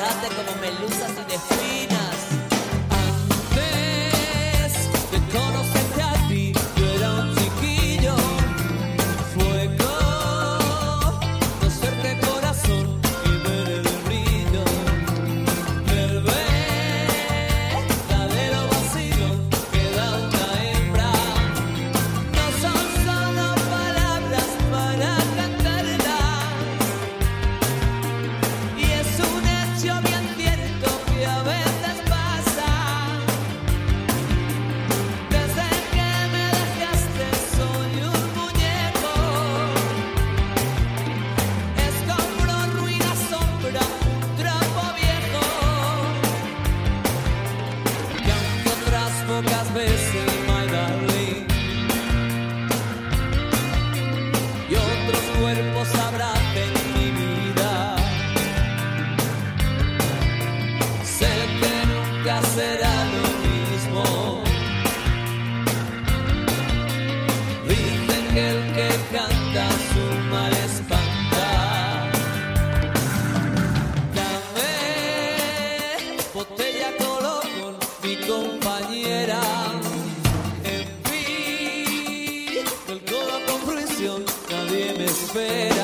agarraste como melusas sin espinas. Antes de conocerte a ti, yo era un chiquillo. Fue conocerte corazón y ver el brillo del verdadero vacío que da una hembra. No son solo palabras para cantarlas, y es un hecho bien cierto que a veces pasa. Desde que me dejaste soy un muñeco, escombro, ruina, sombra, un trapo viejo, que aunque otras pocas veces, my darling, y otros cuerpos abracen mi vida, sé que nunca será lo mismo. Dicen que el que canta su mal espanta. Dame botella color con mi compañera. En fin, del codo con fruición nadie me espera.